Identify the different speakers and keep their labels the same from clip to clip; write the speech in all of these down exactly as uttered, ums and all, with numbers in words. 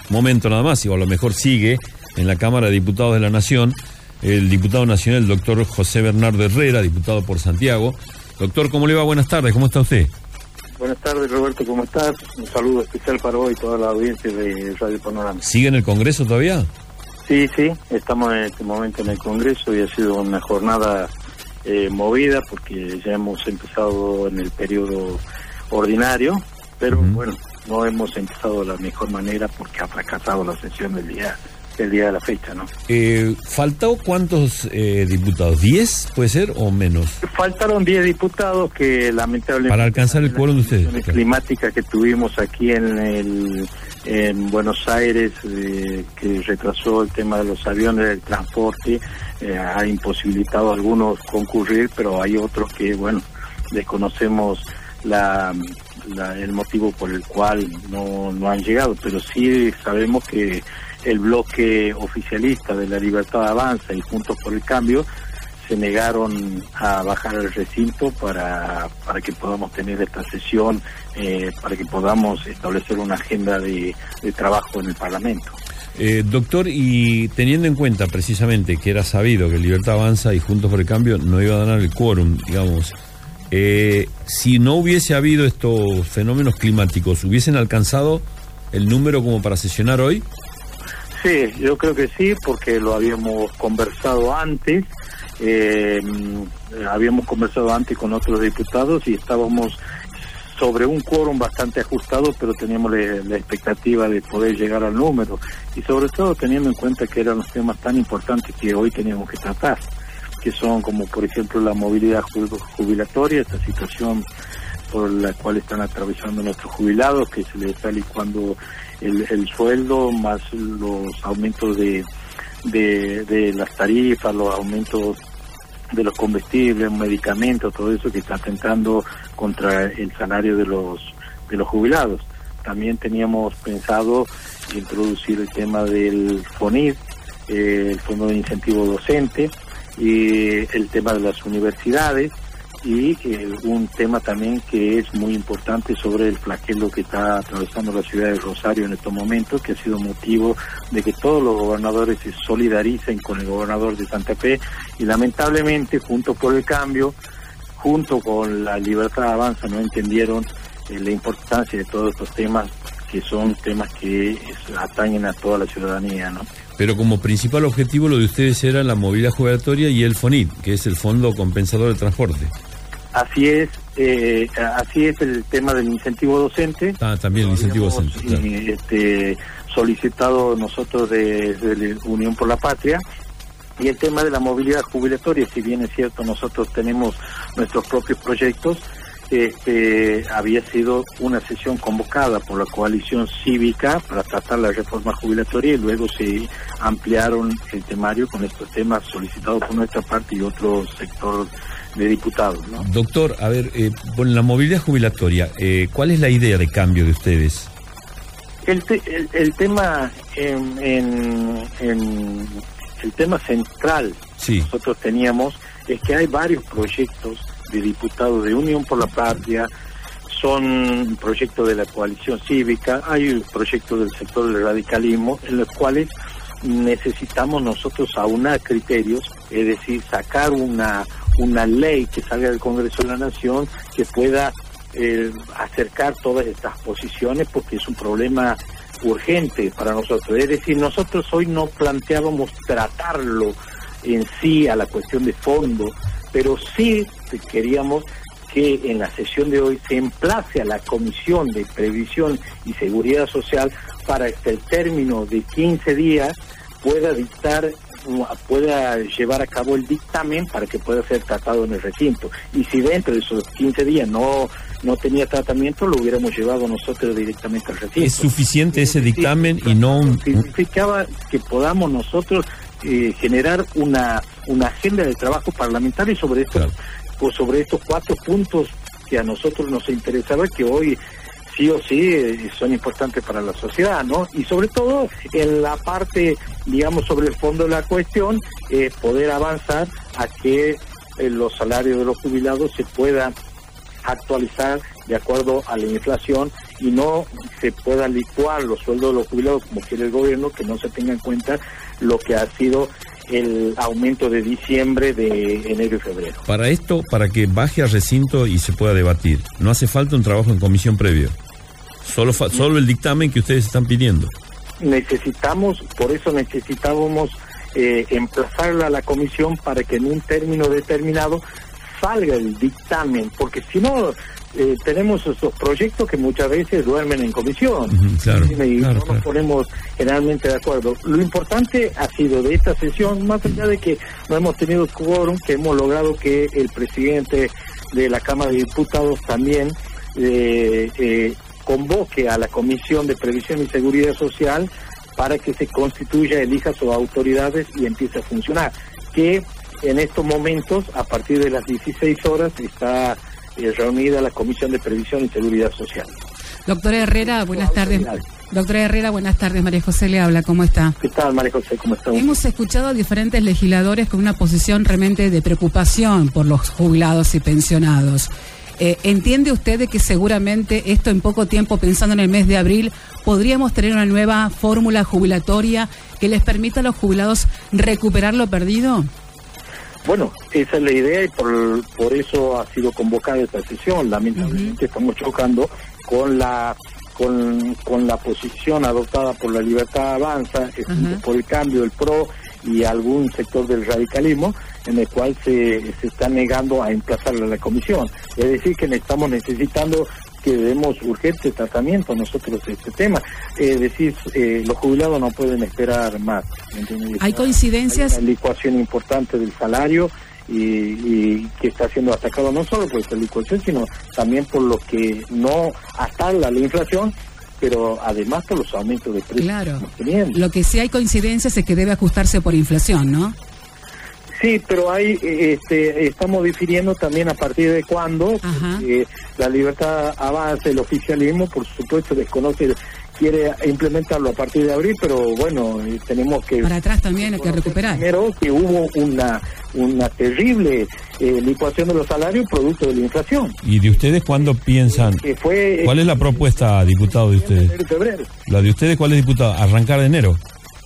Speaker 1: momento nada más, y a lo mejor sigue en la Cámara de Diputados de la Nación, el diputado nacional, el doctor José Bernardo Herrera, diputado por Santiago. Doctor, ¿cómo le va? Buenas tardes, ¿cómo está usted?
Speaker 2: Buenas tardes, Roberto, ¿cómo estás? Un saludo especial para hoy y toda la audiencia de Radio Panorama.
Speaker 1: ¿Sigue en el Congreso todavía?
Speaker 2: Sí, sí, estamos en este momento en el Congreso y ha sido una jornada eh, movida porque ya hemos empezado en el periodo ordinario, pero uh-huh. bueno, no hemos empezado de la mejor manera porque ha fracasado la sesión del día el día de la fecha, ¿no?
Speaker 1: Eh, ¿Faltó cuántos eh, diputados? ¿diez puede ser o menos?
Speaker 2: Faltaron diez diputados que lamentablemente...
Speaker 1: Para alcanzar el quórum de ustedes.
Speaker 2: La climática que tuvimos aquí en el en Buenos Aires, eh, que retrasó el tema de los aviones, del transporte, eh, ha imposibilitado a algunos concurrir, pero hay otros que, bueno, desconocemos la... La, el motivo por el cual no, no han llegado, pero sí sabemos que el bloque oficialista de La Libertad Avanza y Juntos por el Cambio se negaron a bajar al recinto para, para que podamos tener esta sesión, eh, para que podamos establecer una agenda de, de trabajo en el Parlamento.
Speaker 1: Eh, doctor, y teniendo en cuenta precisamente que era sabido que Libertad Avanza y Juntos por el Cambio no iba a ganar el quórum, digamos, Eh, si no hubiese habido estos fenómenos climáticos, ¿hubiesen alcanzado el número como para sesionar hoy?
Speaker 2: Sí, yo creo que sí, porque lo habíamos conversado antes, eh, habíamos conversado antes con otros diputados y estábamos sobre un quórum bastante ajustado, pero teníamos la, la expectativa de poder llegar al número, y sobre todo teniendo en cuenta que eran los temas tan importantes que hoy teníamos que tratar, que son como por ejemplo la movilidad jubilatoria, esta situación por la cual están atravesando nuestros jubilados, que se les está licuando el, el sueldo, más los aumentos de, de, de las tarifas, los aumentos de los combustibles, medicamentos, todo eso que está atentando contra el salario de los de los jubilados. También teníamos pensado introducir el tema del FONID, eh, el Fondo de Incentivo Docente, y el tema de las universidades y eh, un tema también que es muy importante sobre el flagelo que está atravesando la ciudad de Rosario en estos momentos, que ha sido motivo de que todos los gobernadores se solidaricen con el gobernador de Santa Fe, y lamentablemente Juntos por el Cambio, junto con La Libertad Avanza, no entendieron eh, la importancia de todos estos temas, que son temas que es, atañen a toda la ciudadanía, ¿no?
Speaker 1: Pero como principal objetivo lo de ustedes era la movilidad jubilatoria y el FONID, que es el Fondo Compensador de Transporte.
Speaker 2: Así es, eh, así es el tema del incentivo docente.
Speaker 1: Ah, también el incentivo docente.
Speaker 2: Claro. Este, solicitado nosotros desde de Unión por la Patria. Y el tema de la movilidad jubilatoria, si bien es cierto, nosotros tenemos nuestros propios proyectos, Este, había sido una sesión convocada por la coalición cívica para tratar la reforma jubilatoria, y luego se ampliaron el temario con estos temas solicitados por nuestra parte y otro sector de diputados, ¿no?
Speaker 1: Doctor, a ver, eh, con la movilidad jubilatoria, eh, ¿cuál es la idea de cambio de ustedes?
Speaker 2: El, te, el, el tema en, en, en el tema central
Speaker 1: sí.
Speaker 2: que nosotros teníamos es que hay varios proyectos de diputados de Unión por la Patria, son proyectos de la coalición cívica, hay proyectos del sector del radicalismo, en los cuales necesitamos nosotros aunar criterios, es decir, sacar una una ley que salga del Congreso de la Nación que pueda eh, acercar todas estas posiciones, porque es un problema urgente para nosotros. Es decir, nosotros hoy no planteábamos tratarlo en sí a la cuestión de fondo, pero sí queríamos que en la sesión de hoy se emplace a la Comisión de Previsión y Seguridad Social para que el término de quince días pueda dictar, pueda llevar a cabo el dictamen para que pueda ser tratado en el recinto. Y si dentro de esos quince días no no tenía tratamiento, lo hubiéramos llevado nosotros directamente al recinto.
Speaker 1: ¿Es suficiente ese dictamen y no un...?
Speaker 2: Significaba que podamos nosotros eh, generar una una agenda de trabajo parlamentario sobre estos, claro. pues sobre estos cuatro puntos que a nosotros nos interesaba, que hoy sí o sí eh, son importantes para la sociedad, ¿no? Y sobre todo en la parte, digamos, sobre el fondo de la cuestión, eh, poder avanzar a que eh, los salarios de los jubilados se puedan actualizar de acuerdo a la inflación y no se pueda licuar los sueldos de los jubilados como quiere el gobierno, que no se tenga en cuenta lo que ha sido el aumento de diciembre, de enero y febrero.
Speaker 1: Para esto, para que baje a recinto y se pueda debatir, no hace falta un trabajo en comisión previo, solo, fa- solo el dictamen que ustedes están pidiendo.
Speaker 2: Necesitamos, por eso necesitábamos eh, emplazarla a la comisión para que en un término determinado salga el dictamen, porque si no eh, tenemos esos proyectos que muchas veces duermen en comisión.
Speaker 1: Uh-huh, claro,
Speaker 2: y
Speaker 1: claro,
Speaker 2: no nos
Speaker 1: claro.
Speaker 2: ponemos generalmente de acuerdo. Lo importante ha sido de esta sesión, más allá de que no hemos tenido quórum, que hemos logrado que el presidente de la Cámara de Diputados también eh, eh, convoque a la Comisión de Previsión y Seguridad Social para que se constituya, elija sus autoridades y empiece a funcionar. Que en estos momentos, a partir de las dieciséis horas, está eh, reunida la Comisión de Previsión y Seguridad Social.
Speaker 3: Doctora Herrera, buenas tardes. Doctora Herrera, buenas tardes. María José le habla, ¿cómo está?
Speaker 2: ¿Qué tal, María José? ¿Cómo está?
Speaker 3: Hemos escuchado a diferentes legisladores con una posición realmente de preocupación por los jubilados y pensionados. Eh, ¿Entiende usted de que seguramente esto en poco tiempo, pensando en el mes de abril, podríamos tener una nueva fórmula jubilatoria que les permita a los jubilados recuperar lo perdido?
Speaker 2: Bueno, esa es la idea y por, por eso ha sido convocada esta sesión. Lamentablemente uh-huh. estamos chocando con la con, con la posición adoptada por la Libertad Avanza, uh-huh. por el cambio del P R O y algún sector del radicalismo, en el cual se, se está negando a emplazarla a la comisión. Es decir, que estamos necesitando que demos urgente tratamiento nosotros de este tema. Es decir, eh, los jubilados no pueden esperar más. ¿Entiendes?
Speaker 3: ¿Hay coincidencias?
Speaker 2: Hay una licuación importante del salario y, y que está siendo atacado no solo por esta licuación, sino también por lo que no hasta la, la inflación, pero además por los aumentos de precios.
Speaker 3: Claro. Lo que sí hay coincidencias es que debe ajustarse por inflación, ¿no?
Speaker 2: Sí, pero hay, este, estamos difiriendo también a partir de cuándo. Eh, la Libertad Avanza, el oficialismo, por supuesto, desconoce, quiere implementarlo a partir de abril, pero bueno, eh, tenemos que...
Speaker 3: Para atrás también hay que recuperar.
Speaker 2: Primero, que hubo una una terrible eh, licuación de los salarios producto de la inflación.
Speaker 1: ¿Y de ustedes cuándo piensan?
Speaker 2: Que fue,
Speaker 1: ¿Cuál es la propuesta, diputado, de ustedes?
Speaker 2: En febrero.
Speaker 1: ¿La de ustedes cuál es, diputado? ¿Arrancar de enero?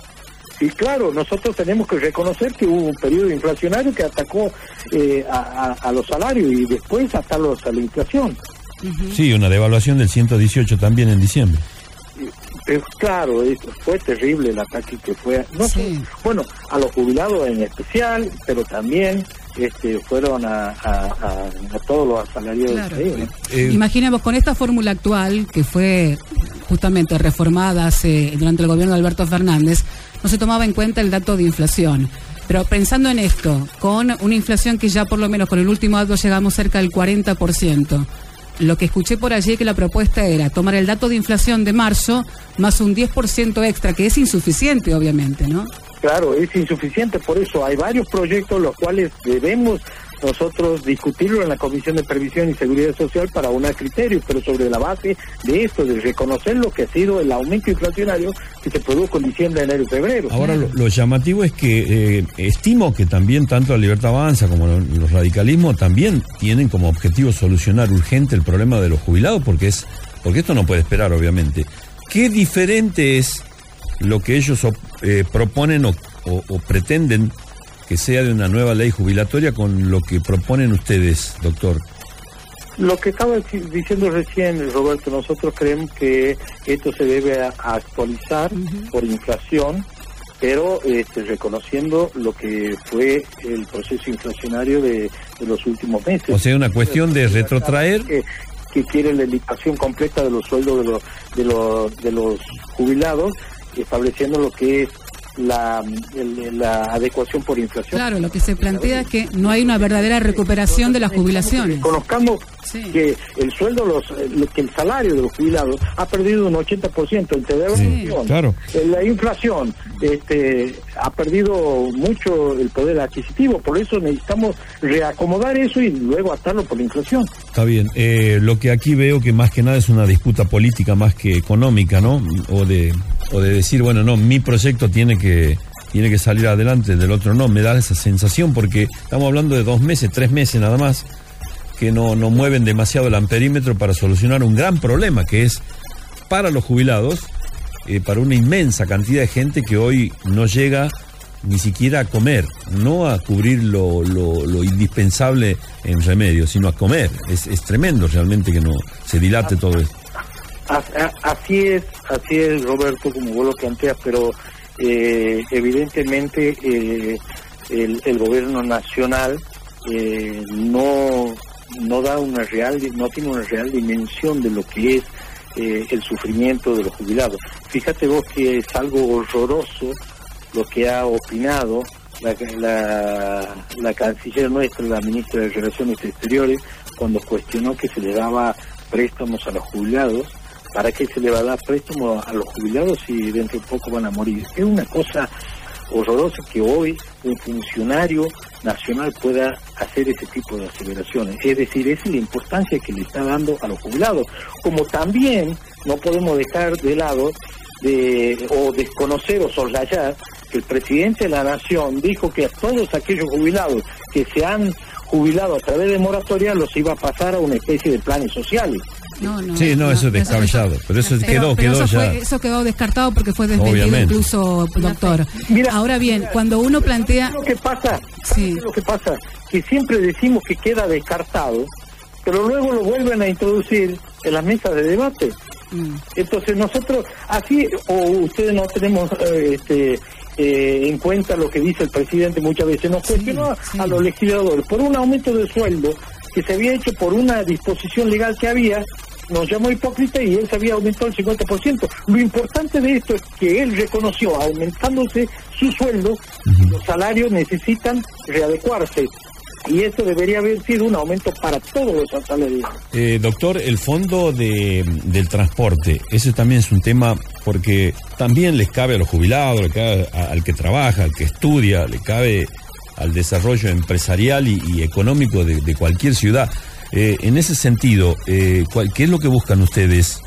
Speaker 2: Y claro, nosotros tenemos que reconocer que hubo un periodo inflacionario que atacó eh, a, a, a los salarios y después atarlos a la inflación.
Speaker 1: Uh-huh. Sí, una devaluación del ciento dieciocho también en diciembre.
Speaker 2: Pero claro, fue terrible el ataque que fue, no sí. sé, bueno, a los jubilados en especial, pero también este fueron a, a, a, a todos los asalariados.
Speaker 3: Claro. Eh, eh, Imaginemos, con esta fórmula actual, que fue justamente reformada hace, durante el gobierno de Alberto Fernández, no se tomaba en cuenta el dato de inflación. Pero pensando en esto, con una inflación que ya por lo menos con el último dato llegamos cerca del cuarenta por ciento, lo que escuché por allí que la propuesta era tomar el dato de inflación de marzo más un diez por ciento extra, que es insuficiente, obviamente, ¿no?
Speaker 2: Claro, es insuficiente, por eso hay varios proyectos los cuales debemos nosotros discutirlo en la Comisión de Previsión y Seguridad Social para un criterio, pero sobre la base de esto, de reconocer lo que ha sido el aumento inflacionario que se produjo en diciembre, enero y febrero.
Speaker 1: Ahora, lo, lo llamativo es que eh, estimo que también tanto la Libertad Avanza como los, los radicalismos también tienen como objetivo solucionar urgente el problema de los jubilados, porque es porque esto no puede esperar, obviamente. ¿Qué diferente es lo que ellos eh, proponen o, o, o pretenden que sea de una nueva ley jubilatoria con lo que proponen ustedes, doctor?
Speaker 2: Lo que estaba diciendo recién, Roberto, nosotros creemos que esto se debe a, a actualizar uh-huh. por inflación, pero este, reconociendo lo que fue el proceso inflacionario de, de los últimos meses.
Speaker 1: O sea, una cuestión de retrotraer...
Speaker 2: Que, que quiere la liquidación completa de los sueldos de los, de los, de los jubilados, estableciendo lo que es La, el, la adecuación por inflación.
Speaker 3: Claro, lo que se plantea es que no hay una verdadera recuperación de las jubilaciones.
Speaker 2: Conozcamos sí. que el sueldo, los, que el salario de los jubilados ha perdido un ochenta por ciento entre devaluación.
Speaker 1: Sí, claro.
Speaker 2: La inflación este, ha perdido mucho el poder adquisitivo, por eso necesitamos reacomodar eso y luego atarlo por la inflación.
Speaker 1: Está bien. Eh, lo que aquí veo que más que nada es una disputa política más que económica, ¿no? O de o de decir, bueno, no, mi proyecto tiene que tiene que salir adelante, del otro no, me da esa sensación porque estamos hablando de dos meses, tres meses nada más, que no, no mueven demasiado el amperímetro para solucionar un gran problema que es para los jubilados, eh, para una inmensa cantidad de gente que hoy no llega ni siquiera a comer, no a cubrir lo, lo, lo indispensable en remedios, sino a comer. Es, es tremendo realmente que no se dilate todo esto.
Speaker 2: Así es, así es, Roberto, como vos lo planteas, pero eh, evidentemente eh, el, el gobierno nacional eh, no no da una real, no tiene una real dimensión de lo que es eh, el sufrimiento de los jubilados. Fíjate vos que es algo horroroso lo que ha opinado la, la, la canciller nuestra, la ministra de Relaciones Exteriores, cuando cuestionó que se le daba préstamos a los jubilados. ¿Para qué se le va a dar préstamos a los jubilados si dentro de poco van a morir? Es una cosa horrorosa que hoy un funcionario nacional pueda hacer ese tipo de aseveraciones. Es decir, esa es la importancia que le está dando a los jubilados. Como también no podemos dejar de lado de, o desconocer o soslayar que el presidente de la Nación dijo que a todos aquellos jubilados que se han jubilado a través de moratoria los iba a pasar a una especie de planes sociales.
Speaker 3: No, no,
Speaker 1: sí, no, no, eso es descabellado, eso, pero eso
Speaker 3: pero,
Speaker 1: quedó,
Speaker 3: pero
Speaker 1: quedó
Speaker 3: eso
Speaker 1: ya.
Speaker 3: Fue, eso quedó descartado porque fue desmentido. Obviamente. Incluso, doctor.
Speaker 2: Mira,
Speaker 3: ahora bien, mira, cuando uno plantea...
Speaker 2: Lo que pasa,
Speaker 3: sí.
Speaker 2: lo que pasa, que siempre decimos que queda descartado, pero luego lo vuelven a introducir en las mesas de debate. Mm. Entonces nosotros, así, o ustedes no tenemos eh, este eh, en cuenta lo que dice el presidente muchas veces, nos cuestionó sí, sí. a los legisladores por un aumento de sueldo que se había hecho por una disposición legal que había, nos llamó hipócrita y él se había aumentado el cincuenta por ciento. Lo importante de esto es que él reconoció, aumentándose su sueldo, uh-huh. los salarios necesitan readecuarse. Y eso debería haber sido un aumento para todos los asalariados.
Speaker 1: Eh, doctor, el fondo de, del transporte, ese también es un tema porque también les cabe a los jubilados, le cabe a, al que trabaja, al que estudia, le cabe al desarrollo empresarial y, y económico de, de cualquier ciudad. Eh, en ese sentido, eh, ¿cuál, ¿qué es lo que buscan ustedes?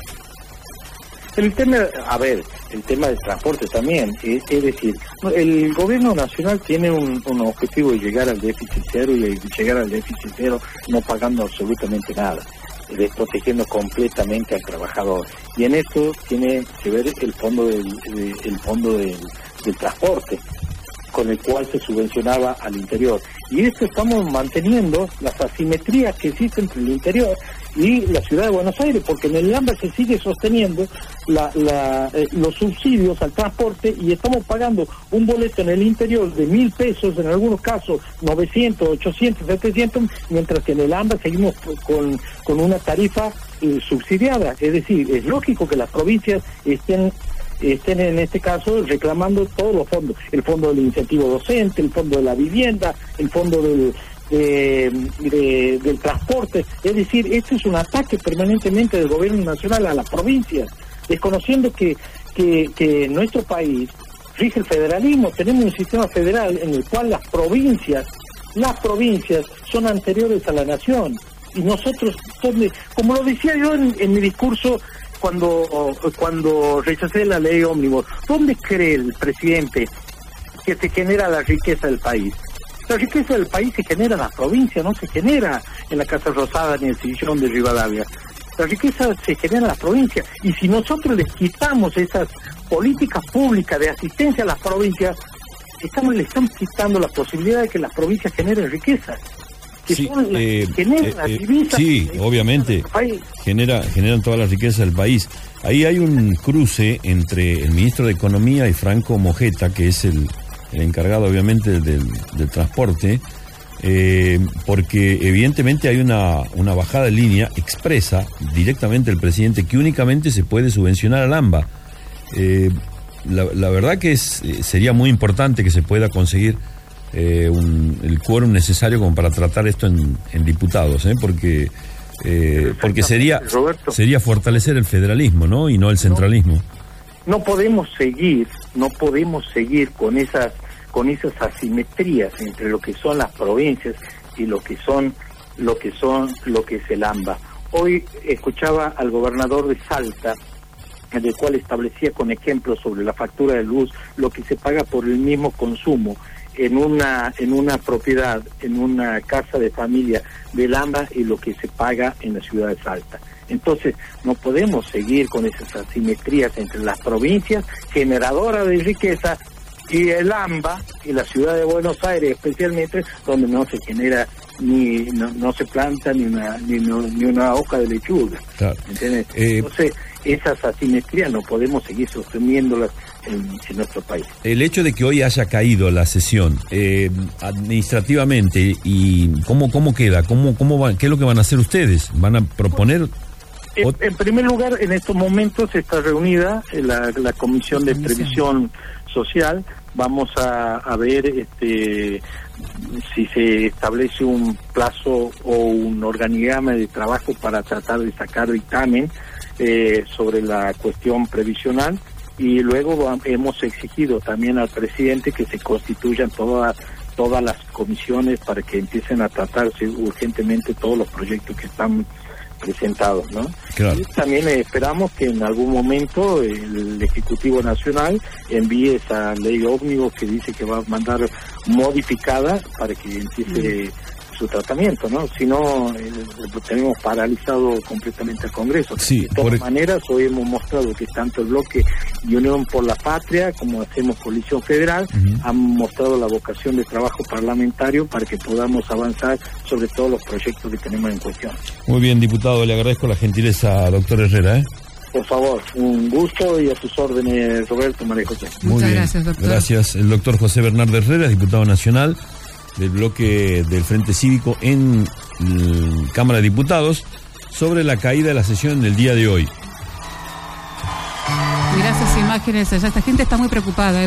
Speaker 2: El tema, a ver, el tema del transporte también, es, es decir, el gobierno nacional tiene un, un objetivo de llegar al déficit cero y de llegar al déficit cero no pagando absolutamente nada, desprotegiendo completamente al trabajador. Y en esto tiene que ver el fondo del, de, el fondo del, del transporte, con el cual se subvencionaba al interior. Y esto estamos manteniendo las asimetrías que existen entre el interior y la ciudad de Buenos Aires, porque en el AMBA se sigue sosteniendo la, la, eh, los subsidios al transporte y estamos pagando un boleto en el interior de mil pesos, en algunos casos novecientos, ochocientos, setecientos, mientras que en el AMBA seguimos con, con una tarifa eh, subsidiada. Es decir, es lógico que las provincias estén estén en este caso reclamando todos los fondos, el fondo del incentivo docente, el fondo de la vivienda, el fondo del de, de, del transporte. Es decir, este es un ataque permanentemente del gobierno nacional a las provincias, desconociendo que, que, que en nuestro país rige el federalismo, tenemos un sistema federal en el cual las provincias, las provincias son anteriores a la nación, y nosotros, como lo decía yo en, en mi discurso, cuando cuando rechacé la ley ómnibus, ¿dónde cree el presidente que se genera la riqueza del país? La riqueza del país se genera en las provincias, no se genera en la Casa Rosada ni en el Sillón de Rivadavia. La riqueza se genera en las provincias, y si nosotros les quitamos esas políticas públicas de asistencia a las provincias, estamos le estamos quitando la posibilidad de que las provincias generen riqueza. Que
Speaker 1: sí,
Speaker 2: son las
Speaker 1: eh,
Speaker 2: que generan
Speaker 1: eh,
Speaker 2: las
Speaker 1: eh,
Speaker 2: divisas
Speaker 1: sí, obviamente genera generan toda la riqueza del país. Ahí hay un cruce entre el ministro de Economía y Franco Mojeta, que es el, el encargado obviamente del, del transporte, eh, porque evidentemente hay una, una bajada de línea expresa directamente del presidente que únicamente se puede subvencionar al AMBA. Eh, la, la verdad que es, sería muy importante que se pueda conseguir Eh, un, el quórum necesario como para tratar esto en, en diputados, ¿eh? porque eh, porque sería
Speaker 2: Roberto,
Speaker 1: sería fortalecer el federalismo, ¿no? Y no el centralismo.
Speaker 2: No, no podemos seguir, no podemos seguir con esas con esas asimetrías entre lo que son las provincias y lo que son lo que son lo que es el AMBA. Hoy escuchaba al gobernador de Salta, en el cual establecía con ejemplos sobre la factura de luz lo que se paga por el mismo consumo en una en una propiedad, en una casa de familia del AMBA y lo que se paga en la ciudad de Salta. Entonces, no podemos seguir con esas asimetrías entre las provincias generadoras de riqueza y el AMBA y la ciudad de Buenos Aires, especialmente, donde no se genera ni no, no se planta ni una ni, no, ni una hoja de lechuga.
Speaker 1: Claro.
Speaker 2: ¿Entiendes?
Speaker 1: Eh,
Speaker 2: Entonces, esas asimetrías no podemos seguir sosteniéndolas en, en nuestro país.
Speaker 1: El hecho de que hoy haya caído la sesión eh, administrativamente, y cómo cómo queda, cómo cómo van, qué es lo que van a hacer ustedes, van a proponer.
Speaker 2: En, en primer lugar, en estos momentos está reunida la, la Comisión de Previsión Social. Vamos a, a ver este si se establece un plazo o un organigrama de trabajo para tratar de sacar dictamen eh, sobre la cuestión previsional, y luego hemos exigido también al presidente que se constituyan todas todas las comisiones para que empiecen a tratarse urgentemente todos los proyectos que están presentados, ¿no?
Speaker 1: Claro.
Speaker 2: Y también eh, esperamos que en algún momento el Ejecutivo Nacional envíe esa ley ómnibus que dice que va a mandar modificada para que empiece mm. su tratamiento, ¿no? Si no, eh, tenemos paralizado completamente el Congreso.
Speaker 1: Sí,
Speaker 2: de todas
Speaker 1: por...
Speaker 2: maneras, hoy hemos mostrado que tanto el bloque de Unión por la Patria como hacemos Coalición Federal uh-huh. han mostrado la vocación de trabajo parlamentario para que podamos avanzar sobre todos los proyectos que tenemos en cuestión.
Speaker 1: Muy bien, diputado, le agradezco la gentileza, doctor Herrera, ¿eh?
Speaker 2: Por favor, un gusto y a sus órdenes, Roberto, María José.
Speaker 1: Muy
Speaker 3: Muchas
Speaker 1: bien.
Speaker 3: gracias, doctor.
Speaker 1: Gracias, el doctor José Bernardo Herrera, diputado nacional del bloque del Frente Cívico en la Cámara de Diputados, sobre la caída de la sesión del día de hoy.
Speaker 3: Mirá esas imágenes allá, esta gente está muy preocupada, ¿eh?